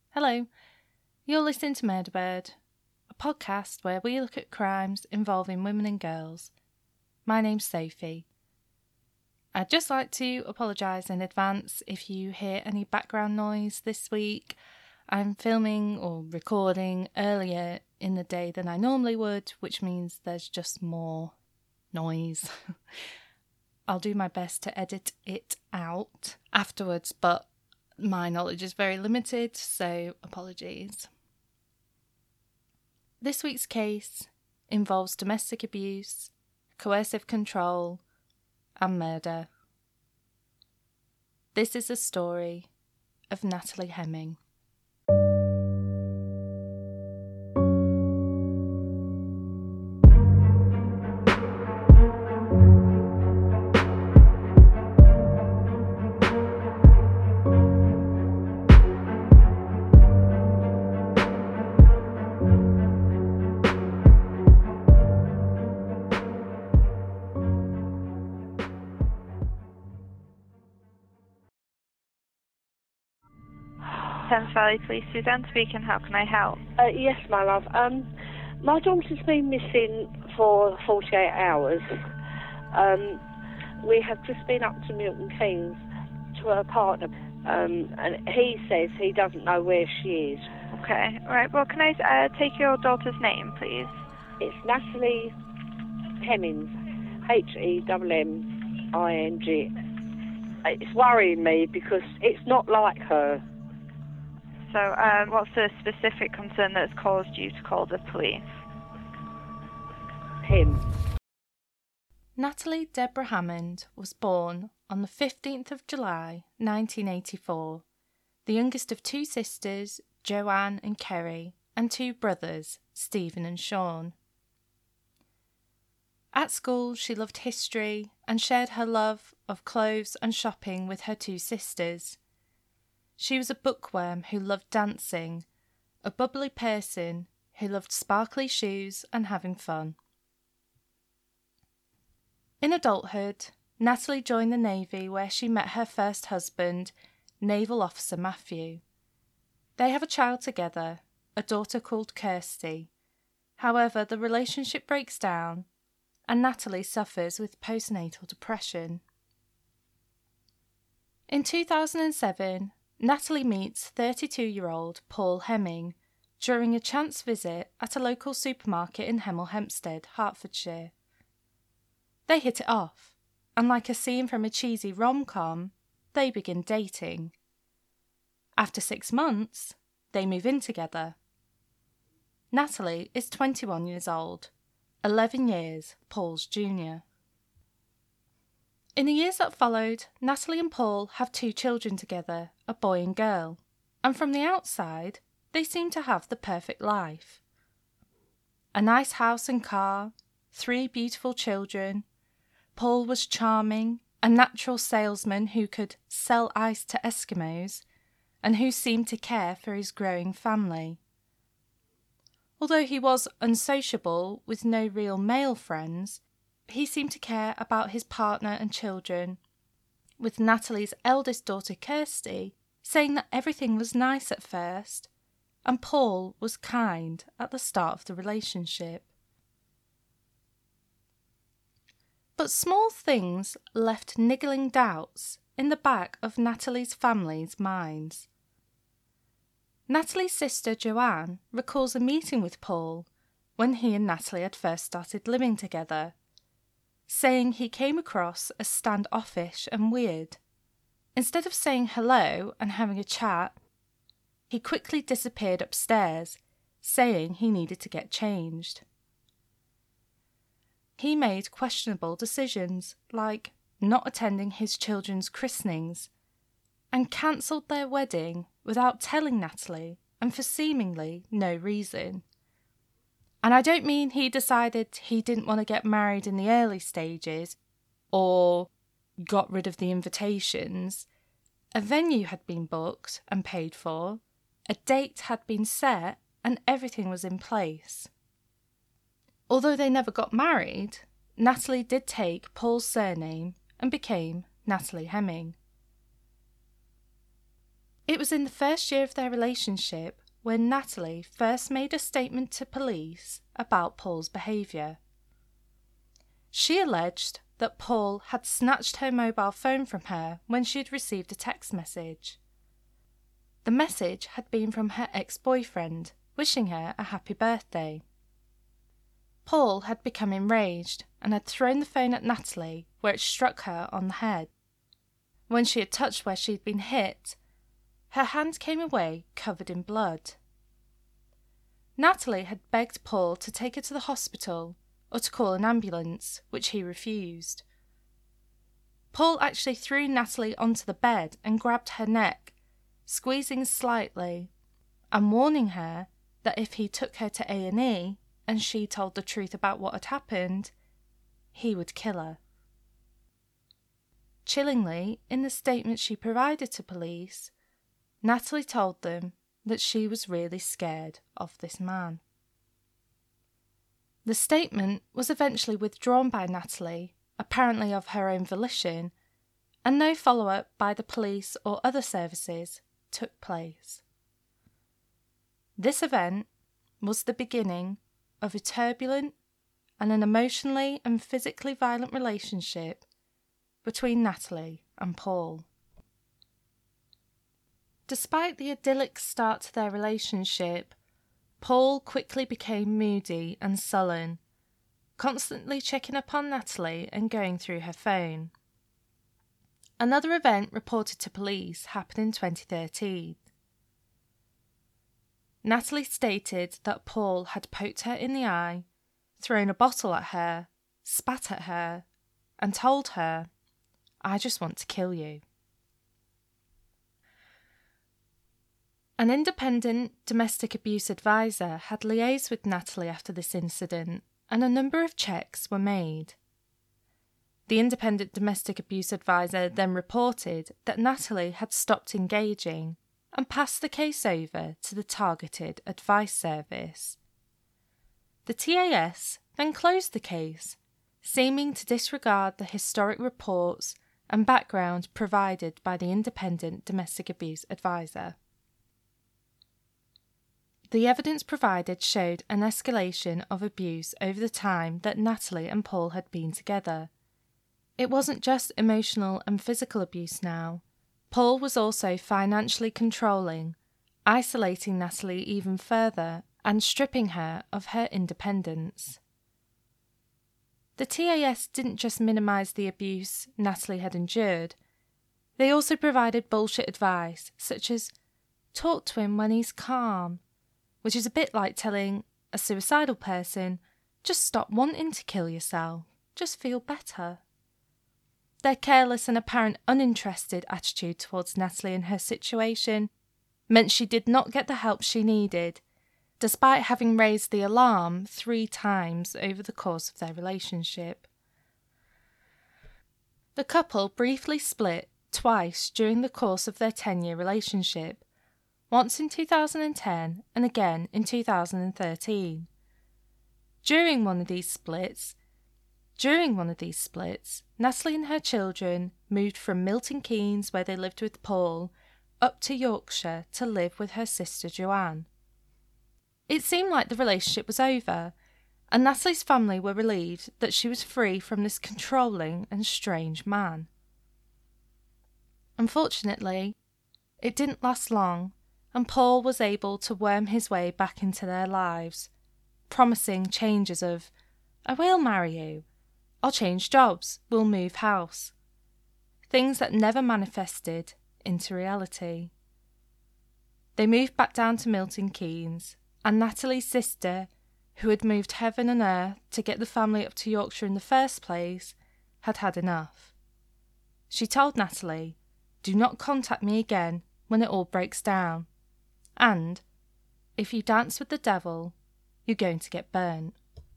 Hello, you're listening to Murderbird, a podcast where we look at crimes involving women and girls. My name's Sophie. I'd just like to apologise in advance if you hear any background noise this week. I'm filming or recording earlier in the day than I normally would, which means there's just more noise. I'll do my best to edit it out afterwards, but my knowledge is very limited, so apologies. This week's case involves domestic abuse, coercive control, and murder. This is the story of Natalie Hemming. Thames Valley Police, Suzanne speaking. How can I help? Yes, my love. My daughter's been missing for 48 hours. We have just been up to Milton Keynes to her partner, and he says he doesn't know where she is. Okay, alright. Well, can I take your daughter's name, please? It's Natalie Hemming, Hemming. It's worrying me because it's not like her. So, what's the specific concern that's caused you to call the police? Him. Natalie Deborah Hammond was born on the 15th of July 1984, the youngest of two sisters, Joanne and Kerry, and two brothers, Stephen and Sean. At school, she loved history and shared her love of clothes and shopping with her two sisters. She was a bookworm who loved dancing, a bubbly person who loved sparkly shoes and having fun. In adulthood, Natalie joined the Navy where she met her first husband, Naval Officer Matthew. They have a child together, a daughter called Kirsty. However, the relationship breaks down and Natalie suffers with postnatal depression. In 2007, Natalie meets 32-year-old Paul Hemming during a chance visit at a local supermarket in Hemel Hempstead, Hertfordshire. They hit it off, and like a scene from a cheesy rom-com, they begin dating. After 6 months, they move in together. Natalie is 21 years old, 11 years Paul's junior. In the years that followed, Natalie and Paul have 2 children together, a boy and girl, and from the outside, they seem to have the perfect life. A nice house and car, 3 beautiful children. Paul was charming, a natural salesman who could sell ice to Eskimos, and who seemed to care for his growing family. Although he was unsociable with no real male friends, he seemed to care about his partner and children, with Natalie's eldest daughter Kirsty saying that everything was nice at first, and Paul was kind at the start of the relationship. But small things left niggling doubts in the back of Natalie's family's minds. Natalie's sister Joanne recalls a meeting with Paul when he and Natalie had first started living together, saying he came across as standoffish and weird. Instead of saying hello and having a chat, he quickly disappeared upstairs, saying he needed to get changed. He made questionable decisions, like not attending his children's christenings, and cancelled their wedding without telling Natalie and for seemingly no reason. And I don't mean he decided he didn't want to get married in the early stages or got rid of the invitations. A venue had been booked and paid for, a date had been set, and everything was in place. Although they never got married, Natalie did take Paul's surname and became Natalie Hemming. It was in the first year of their relationship when Natalie first made a statement to police about Paul's behaviour. She alleged that Paul had snatched her mobile phone from her when she had received a text message. The message had been from her ex-boyfriend, wishing her a happy birthday. Paul had become enraged and had thrown the phone at Natalie, where it struck her on the head. When she had touched where she had been hit, her hand came away covered in blood. Natalie had begged Paul to take her to the hospital or to call an ambulance, which he refused. Paul actually threw Natalie onto the bed and grabbed her neck, squeezing slightly, and warning her that if he took her to A&E and she told the truth about what had happened, he would kill her. Chillingly, in the statement she provided to police, Natalie told them that she was really scared of this man. The statement was eventually withdrawn by Natalie, apparently of her own volition, and no follow-up by the police or other services took place. This event was the beginning of a turbulent and an emotionally and physically violent relationship between Natalie and Paul. Despite the idyllic start to their relationship, Paul quickly became moody and sullen, constantly checking upon Natalie and going through her phone. Another event reported to police happened in 2013. Natalie stated that Paul had poked her in the eye, thrown a bottle at her, spat at her, and told her, "I just want to kill you." An independent domestic abuse advisor had liaised with Natalie after this incident, and a number of checks were made. The independent domestic abuse advisor then reported that Natalie had stopped engaging and passed the case over to the Targeted Advice Service. The TAS then closed the case, seeming to disregard the historic reports and background provided by the independent domestic abuse advisor. The evidence provided showed an escalation of abuse over the time that Natalie and Paul had been together. It wasn't just emotional and physical abuse now. Paul was also financially controlling, isolating Natalie even further and stripping her of her independence. The TAS didn't just minimise the abuse Natalie had endured, they also provided bullshit advice, such as, talk to him when he's calm, which is a bit like telling a suicidal person, just stop wanting to kill yourself, just feel better. Their careless and apparent uninterested attitude towards Natalie and her situation meant she did not get the help she needed, despite having raised the alarm 3 times over the course of their relationship. The couple briefly split twice during the course of their 10-year relationship, once in 2010 and again in 2013. During one of these splits, Natalie and her children moved from Milton Keynes, where they lived with Paul, up to Yorkshire to live with her sister Joanne. It seemed like the relationship was over, and Natalie's family were relieved that she was free from this controlling and strange man. Unfortunately, it didn't last long, and Paul was able to worm his way back into their lives, promising changes of, "I will marry you, I'll change jobs, we'll move house," things that never manifested into reality. They moved back down to Milton Keynes, and Natalie's sister, who had moved heaven and earth to get the family up to Yorkshire in the first place, had had enough. She told Natalie, "Do not contact me again when it all breaks down, and if you dance with the devil, you're going to get burnt."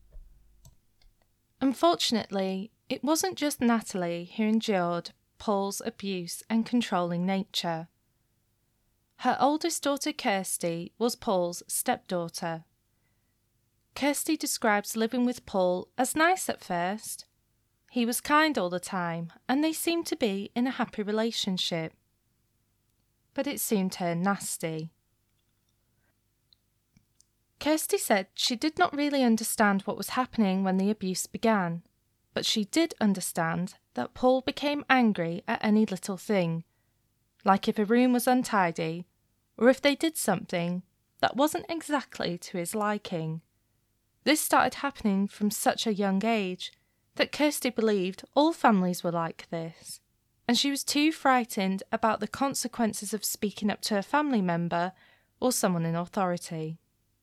Unfortunately, it wasn't just Natalie who endured Paul's abuse and controlling nature. Her oldest daughter Kirsty was Paul's stepdaughter. Kirsty describes living with Paul as nice at first. He was kind all the time, and they seemed to be in a happy relationship. but it soon turned nasty. Kirsty said she did not really understand what was happening when the abuse began, but she did understand that Paul became angry at any little thing, like if a room was untidy, or if they did something that wasn't exactly to his liking. This started happening from such a young age that Kirsty believed all families were like this, and she was too frightened about the consequences of speaking up to a family member or someone in authority.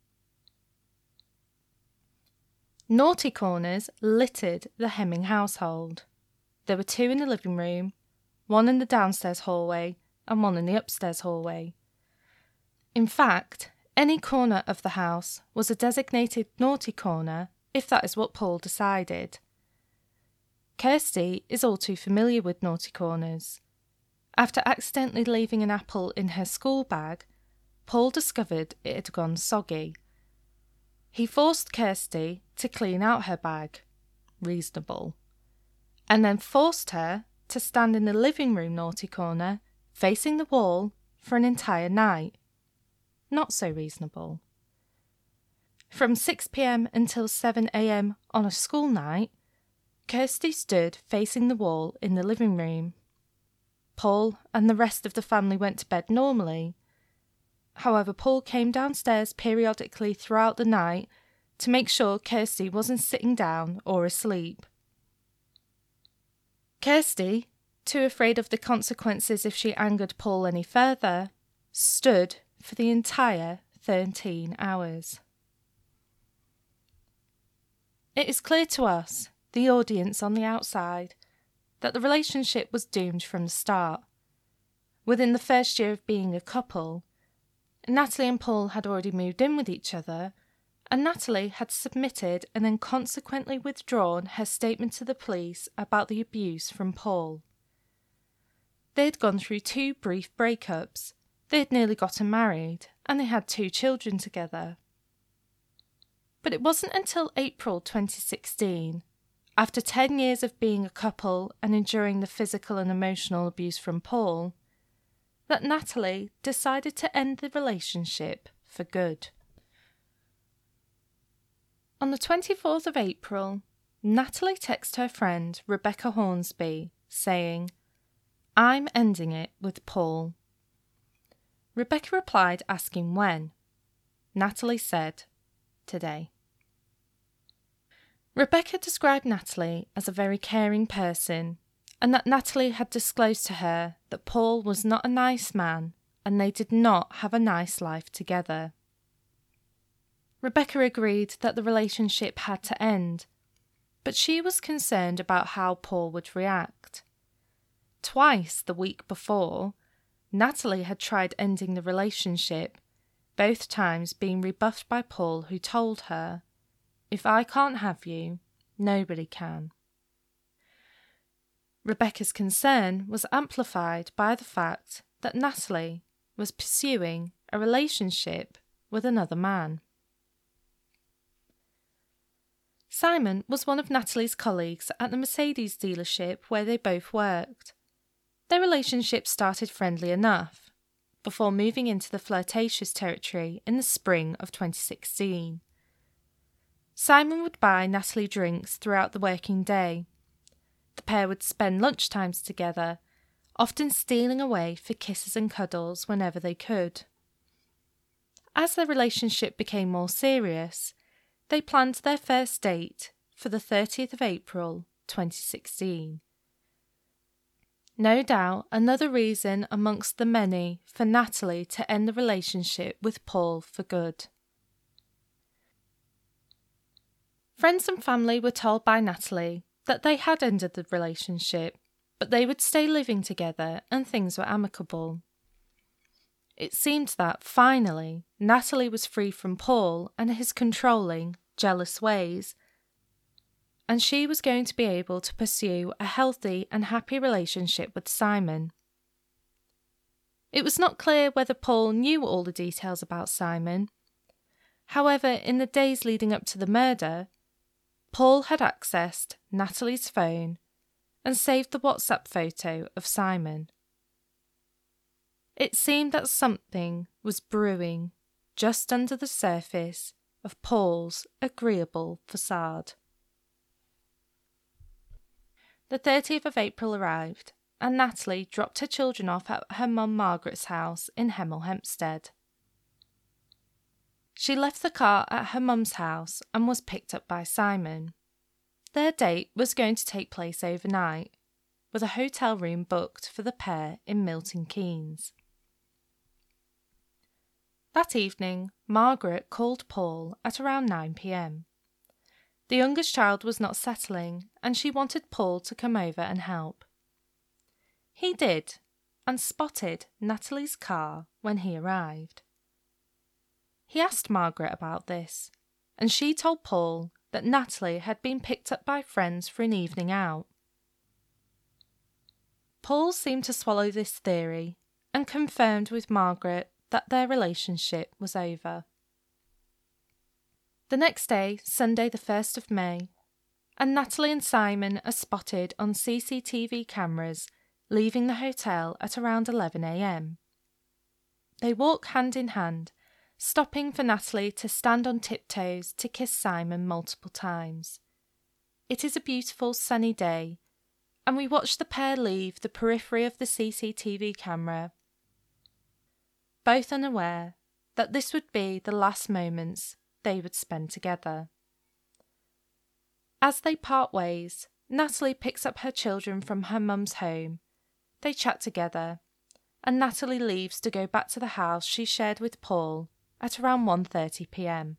Naughty corners littered the Hemming household. There were 2 in the living room, 1 in the downstairs hallway, and 1 in the upstairs hallway. In fact, any corner of the house was a designated naughty corner if that is what Paul decided. Kirsty is all too familiar with naughty corners. After accidentally leaving an apple in her school bag, Paul discovered it had gone soggy. He forced Kirsty to clean out her bag, reasonable, and then forced her to stand in the living room naughty corner, facing the wall, for an entire night. Not so reasonable. From 6 p.m. until 7 a.m. on a school night, Kirsty stood facing the wall in the living room. Paul and the rest of the family went to bed normally. However, Paul came downstairs periodically throughout the night to make sure Kirsty wasn't sitting down or asleep. Kirsty, too afraid of the consequences if she angered Paul any further, stood for the entire 13 hours. It is clear to us, the audience on the outside, that the relationship was doomed from the start. Within the first year of being a couple, Natalie and Paul had already moved in with each other, and Natalie had submitted and then consequently withdrawn her statement to the police about the abuse from Paul. They had gone through 2 brief breakups, they had nearly gotten married, and they had 2 children together. But it wasn't until April 2016, after 10 years of being a couple and enduring the physical and emotional abuse from Paul, that Natalie decided to end the relationship for good. On the 24th of April, Natalie texted her friend Rebecca Hornsby, saying, "I'm ending it with Paul." Rebecca replied asking when. Natalie said, "Today." Rebecca described Natalie as a very caring person, and that Natalie had disclosed to her that Paul was not a nice man and they did not have a nice life together. Rebecca agreed that the relationship had to end, but she was concerned about how Paul would react. Twice the week before, Natalie had tried ending the relationship, both times being rebuffed by Paul, who told her, "If I can't have you, nobody can." Rebecca's concern was amplified by the fact that Natalie was pursuing a relationship with another man. Simon was one of Natalie's colleagues at the Mercedes dealership where they both worked. Their relationship started friendly enough, before moving into the flirtatious territory in the spring of 2016. Simon would buy Natalie drinks throughout the working day. The pair would spend lunchtimes together, often stealing away for kisses and cuddles whenever they could. As their relationship became more serious, they planned their first date for the 30th of April, 2016. No doubt another reason amongst the many for Natalie to end the relationship with Paul for good. Friends and family were told by Natalie that they had ended the relationship, but they would stay living together and things were amicable. It seemed that, finally, Natalie was free from Paul and his controlling, jealous ways, and she was going to be able to pursue a healthy and happy relationship with Simon. It was not clear whether Paul knew all the details about Simon. However, in the days leading up to the murder, Paul had accessed Natalie's phone and saved the WhatsApp photo of Simon. It seemed that something was brewing just under the surface of Paul's agreeable facade. The 30th of April arrived, and Natalie dropped her children off at her mum Margaret's house in Hemel Hempstead. She left the car at her mum's house and was picked up by Simon. Their date was going to take place overnight, with a hotel room booked for the pair in Milton Keynes. That evening, Margaret called Paul at around 9 p.m. The youngest child was not settling, and she wanted Paul to come over and help. He did, and spotted Natalie's car when he arrived. He asked Margaret about this, and she told Paul that Natalie had been picked up by friends for an evening out. Paul seemed to swallow this theory and confirmed with Margaret that their relationship was over. The next day, Sunday the 1st of May, and Natalie and Simon are spotted on CCTV cameras leaving the hotel at around 11 a.m. They walk hand in hand, stopping for Natalie to stand on tiptoes to kiss Simon multiple times. It is a beautiful sunny day, and we watch the pair leave the periphery of the CCTV camera, both unaware that this would be the last moments they would spend together. As they part ways, Natalie picks up her children from her mum's home. They chat together, and Natalie leaves to go back to the house she shared with Paul at around 1:30 p.m.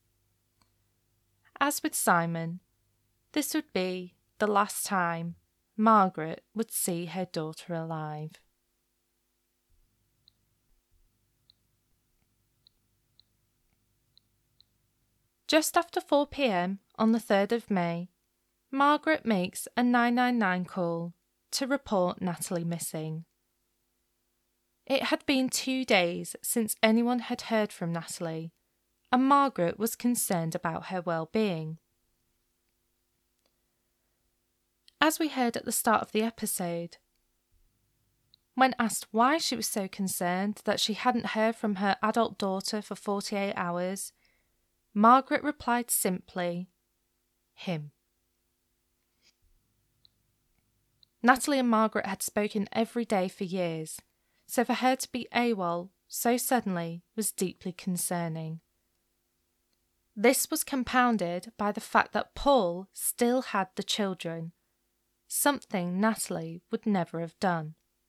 As with Simon, this would be the last time Margaret would see her daughter alive. Just after 4 p.m. on the 3rd of May, Margaret makes a 999 call to report Natalie missing. It had been 2 days since anyone had heard from Natalie, and Margaret was concerned about her well-being. As we heard at the start of the episode, when asked why she was so concerned that she hadn't heard from her adult daughter for 48 hours, Margaret replied simply, him. Natalie and Margaret had spoken every day for years, so for her to be AWOL so suddenly was deeply concerning. This was compounded by the fact that Paul still had the children, something Natalie would never have done.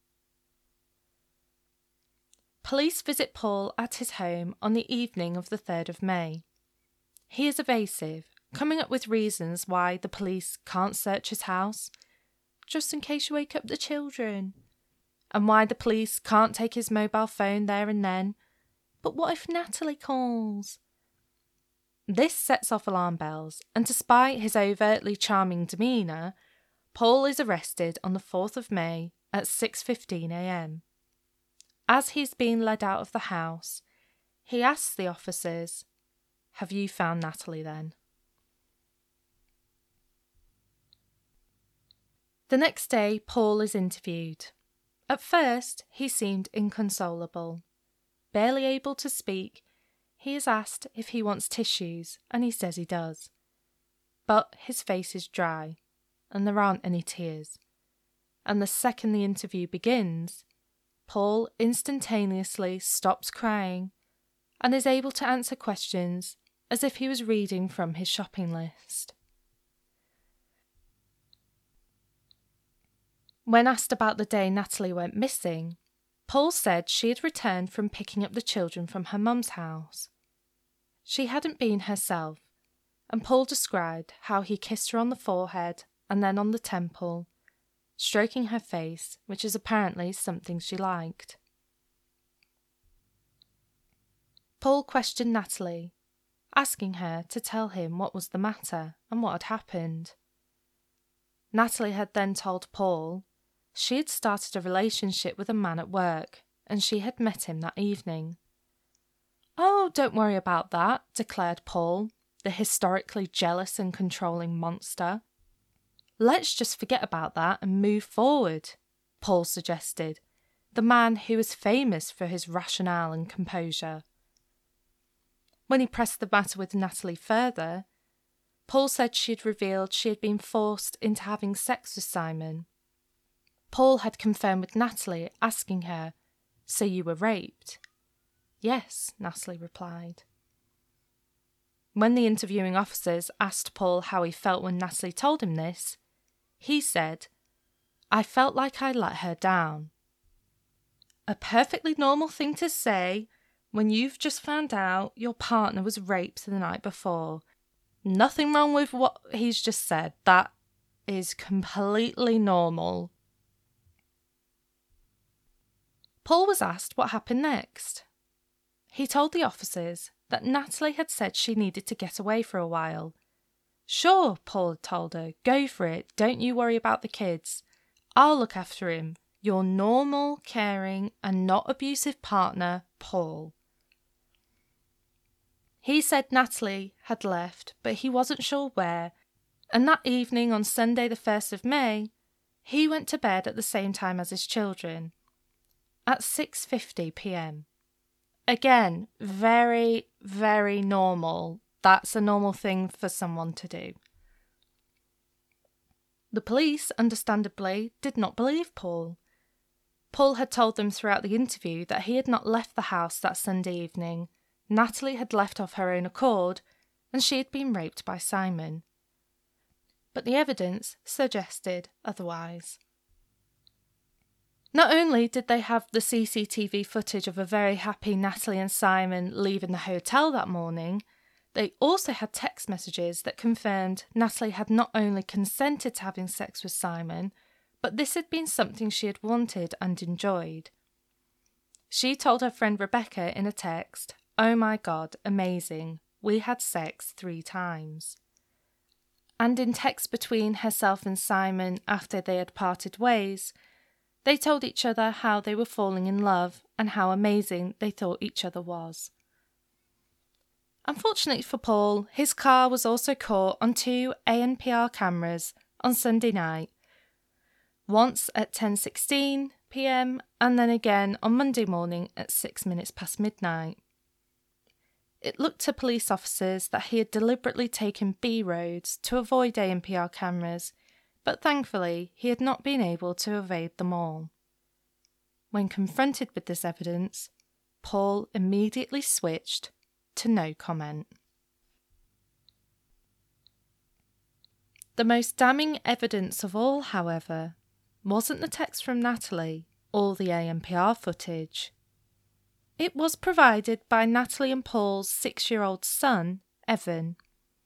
Police visit Paul at his home on the evening of the 3rd of May. He is evasive, coming up with reasons why the police can't search his house, just in case you wake up the children, and why the police can't take his mobile phone there and then. But what if Natalie calls? This sets off alarm bells, and despite his overtly charming demeanour, Paul is arrested on the 4th of May at 6:15 a.m. As he's being led out of the house, he asks the officers, "Have you found Natalie then?" The next day, Paul is interviewed. At first, he seemed inconsolable. Barely able to speak, he is asked if he wants tissues, and he says he does. But his face is dry, and there aren't any tears. And the second the interview begins, Paul instantaneously stops crying and is able to answer questions as if he was reading from his shopping list. When asked about the day Natalie went missing, Paul said she had returned from picking up the children from her mum's house. She hadn't been herself, and Paul described how he kissed her on the forehead and then on the temple, stroking her face, which is apparently something she liked. Paul questioned Natalie, asking her to tell him what was the matter and what had happened. Natalie had then told Paul she had started a relationship with a man at work, and she had met him that evening. "Oh, don't worry about that," declared Paul, the historically jealous and controlling monster. "Let's just forget about that and move forward," Paul suggested, the man who was famous for his rationale and composure. When he pressed the matter with Natalie further, Paul said she had revealed she had been forced into having sex with Simon. Paul had confirmed with Natalie, asking her, "So you were raped?" "Yes," Natalie replied. When the interviewing officers asked Paul how he felt when Natalie told him this, he said, "I felt like I let her down." A perfectly normal thing to say when you've just found out your partner was raped the night before. Nothing wrong with what he's just said. That is completely normal. Paul was asked what happened next. He told the officers that Natalie had said she needed to get away for a while. "Sure," Paul had told her, "go for it. Don't you worry about the kids. I'll look after him. Your normal, caring, and not abusive partner, Paul." He said Natalie had left, but he wasn't sure where, and that evening on Sunday the 1st of May, he went to bed at the same time as his children, at 6:50 p.m. Again, very, very normal. That's a normal thing for someone to do. The police, understandably, did not believe Paul. Paul had told them throughout the interview that he had not left the house that Sunday evening. Natalie had left of her own accord, and she had been raped by Simon. But the evidence suggested otherwise. Not only did they have the CCTV footage of a very happy Natalie and Simon leaving the hotel that morning, they also had text messages that confirmed Natalie had not only consented to having sex with Simon, but this had been something she had wanted and enjoyed. She told her friend Rebecca in a text, "Oh my God, amazing. We had sex 3 times. And in text between herself and Simon after they had parted ways, they told each other how they were falling in love and how amazing they thought each other was. Unfortunately for Paul, his car was also caught on 2 ANPR cameras on Sunday night, once at 10:16 p.m. and then again on Monday morning at 6 minutes past midnight. It looked to police officers that he had deliberately taken B roads to avoid ANPR cameras, but thankfully he had not been able to evade them all. When confronted with this evidence, Paul immediately switched to no comment. The most damning evidence of all, however, wasn't the text from Natalie or the ANPR footage. It was provided by Natalie and Paul's 6-year-old son, Evan.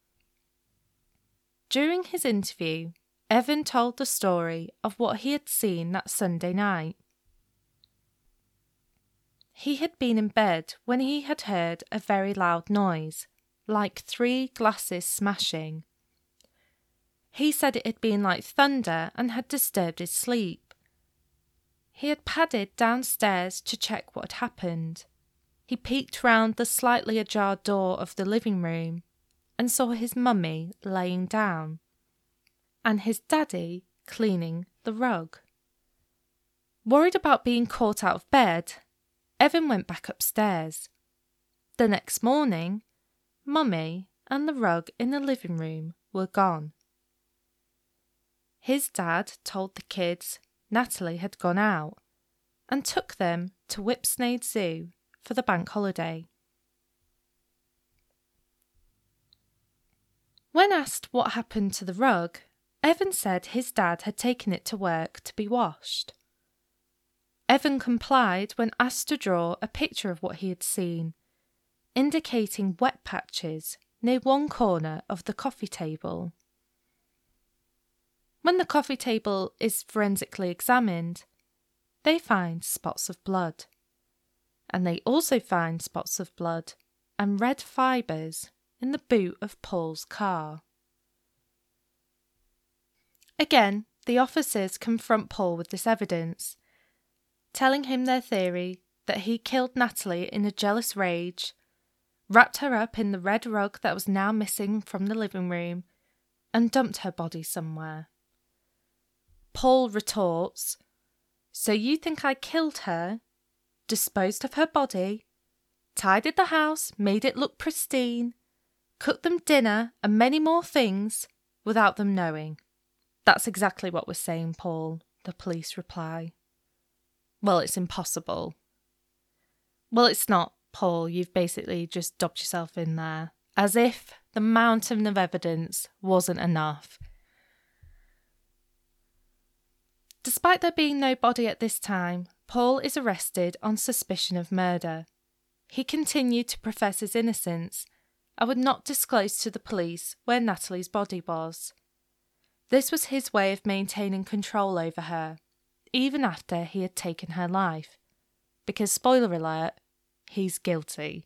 During his interview, Evan told the story of what he had seen that Sunday night. He had been in bed when he had heard a very loud noise, like 3 glasses smashing. He said it had been like thunder and had disturbed his sleep. He had padded downstairs to check what had happened. He peeked round the slightly ajar door of the living room and saw his mummy laying down and his daddy cleaning the rug. Worried about being caught out of bed, Evan went back upstairs. The next morning, Mummy and the rug in the living room were gone. His dad told the kids Natalie had gone out and took them to Whipsnade Zoo for the bank holiday. When asked what happened to the rug, Evan said his dad had taken it to work to be washed. Evan complied when asked to draw a picture of what he had seen, indicating wet patches near one corner of the coffee table. When the coffee table is forensically examined, they find spots of blood, and they also find spots of blood and red fibres in the boot of Paul's car. Again, the officers confront Paul with this evidence, telling him their theory that he killed Natalie in a jealous rage, wrapped her up in the red rug that was now missing from the living room, and dumped her body somewhere. Paul retorts, So you think I killed her, disposed of her body, tidied the house, made it look pristine, cooked them dinner and many more things without them knowing? That's exactly what we're saying, Paul, the police reply. Well, it's impossible. Well, it's not, Paul. You've basically just dubbed yourself in there, as if the mountain of evidence wasn't enough. Despite there being no body at this time, Paul is arrested on suspicion of murder. He continued to profess his innocence and would not disclose to the police where Natalie's body was. This was his way of maintaining control over her, even after he had taken her life. Because, spoiler alert, he's guilty.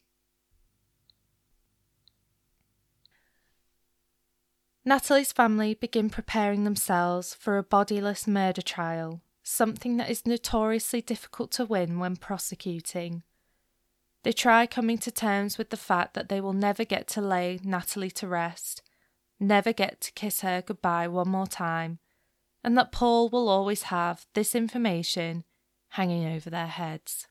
Natalie's family begin preparing themselves for a bodiless murder trial, something that is notoriously difficult to win when prosecuting. They try coming to terms with the fact that they will never get to lay Natalie to rest, never get to kiss her goodbye one more time, and that Paul will always have this information hanging over their heads.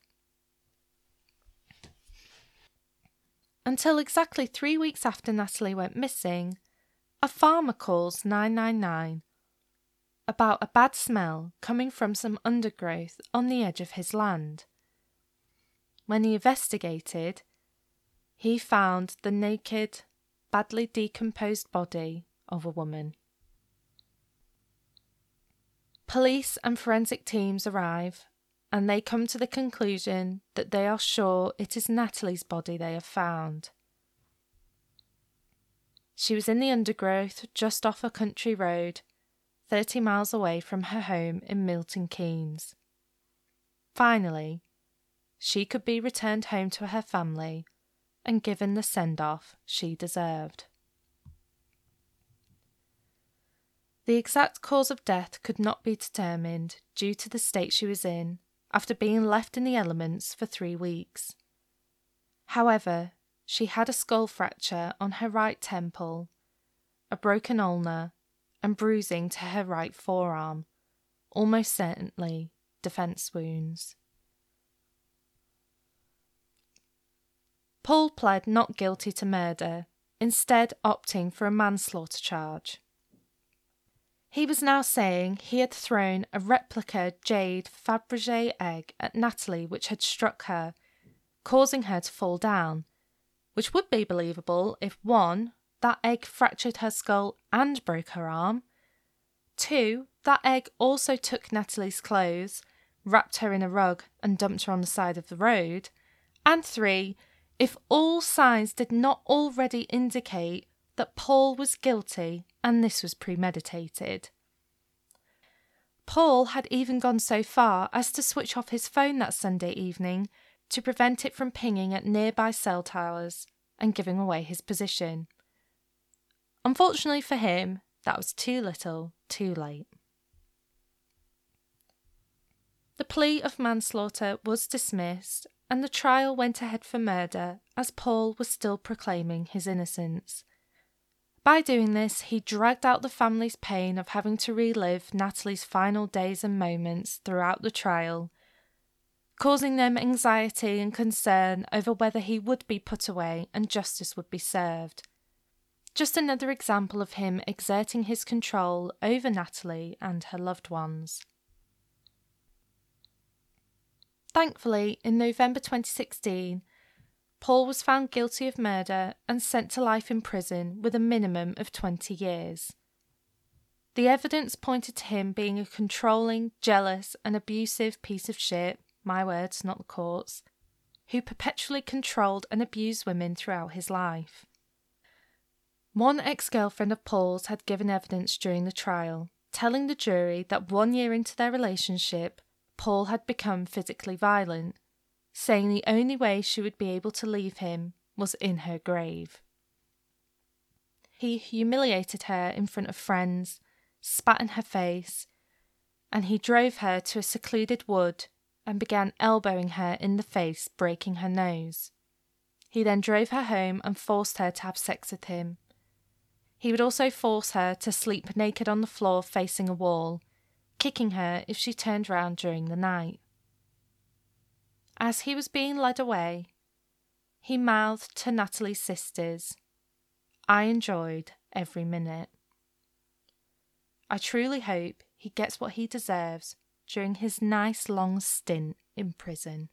Until exactly 3 weeks after Natalie went missing, a farmer calls 999 about a bad smell coming from some undergrowth on the edge of his land. When he investigated, he found the naked, badly decomposed body of a woman. Police and forensic teams arrive, and they come to the conclusion that they are sure it is Natalie's body they have found. She was in the undergrowth just off a country road, 30 miles away from her home in Milton Keynes. Finally, she could be returned home to her family and given the send-off she deserved. The exact cause of death could not be determined due to the state she was in after being left in the elements for 3 weeks. However, she had a skull fracture on her right temple, a broken ulna, and bruising to her right forearm, almost certainly defence wounds. Paul pled not guilty to murder, instead opting for a manslaughter charge. He was now saying he had thrown a replica jade Fabergé egg at Natalie which had struck her, causing her to fall down, which would be believable if 1. That egg fractured her skull and broke her arm, 2. That egg also took Natalie's clothes, wrapped her in a rug and dumped her on the side of the road, and 3. If all signs did not already indicate that Paul was guilty and this was premeditated. Paul had even gone so far as to switch off his phone that Sunday evening to prevent it from pinging at nearby cell towers and giving away his position. Unfortunately for him, that was too little, too late. The plea of manslaughter was dismissed and the trial went ahead for murder as Paul was still proclaiming his innocence. By doing this, he dragged out the family's pain of having to relive Natalie's final days and moments throughout the trial, causing them anxiety and concern over whether he would be put away and justice would be served. Just another example of him exerting his control over Natalie and her loved ones. Thankfully, in November 2016, Paul was found guilty of murder and sent to life in prison with a minimum of 20 years. The evidence pointed to him being a controlling, jealous and abusive piece of shit, my words, not the court's, who perpetually controlled and abused women throughout his life. One ex-girlfriend of Paul's had given evidence during the trial, telling the jury that 1 year into their relationship, Paul had become physically violent, saying the only way she would be able to leave him was in her grave. He humiliated her in front of friends, spat in her face, and he drove her to a secluded wood and began elbowing her in the face, breaking her nose. He then drove her home and forced her to have sex with him. He would also force her to sleep naked on the floor facing a wall, kicking her if she turned round during the night. As he was being led away, he mouthed to Natalie's sisters, "I enjoyed every minute." I truly hope he gets what he deserves during his nice long stint in prison.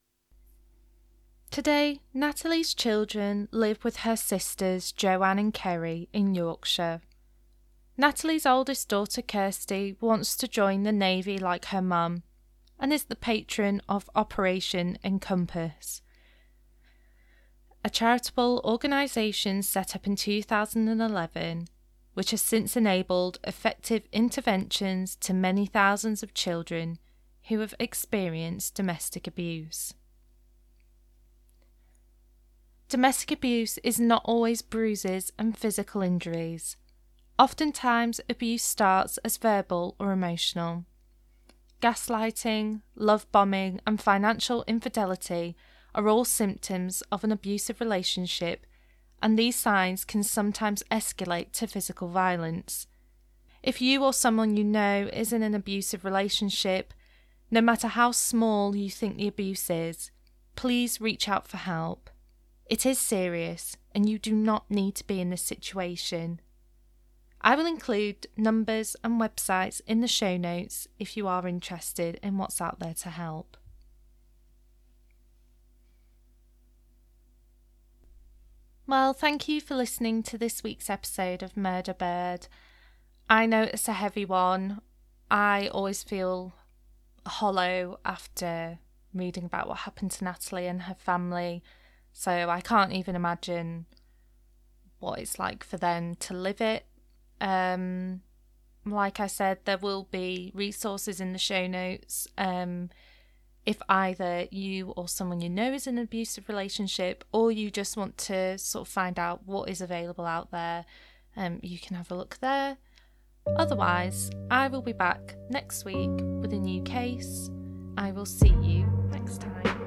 Today, Natalie's children live with her sisters Joanne and Kerry in Yorkshire. Natalie's oldest daughter Kirsty wants to join the Navy like her mum and is the patron of Operation Encompass, a charitable organisation set up in 2011 which has since enabled effective interventions to many thousands of children who have experienced domestic abuse. Domestic abuse is not always bruises and physical injuries. Oftentimes, abuse starts as verbal or emotional. Gaslighting, love bombing, and financial infidelity are all symptoms of an abusive relationship, and these signs can sometimes escalate to physical violence. If you or someone you know is in an abusive relationship, no matter how small you think the abuse is, please reach out for help. It is serious, and you do not need to be in this situation. I will include numbers and websites in the show notes if you are interested in what's out there to help. Well, thank you for listening to this week's episode of Murder Bird. I know it's a heavy one. I always feel hollow after reading about what happened to Natalie and her family, so I can't even imagine what it's like for them to live it. Like I said, there will be resources in the show notes. If either you or someone you know is in an abusive relationship, or you just want to sort of find out what is available out there, you can have a look there. Otherwise, I will be back next week with a new case. I will see you next time.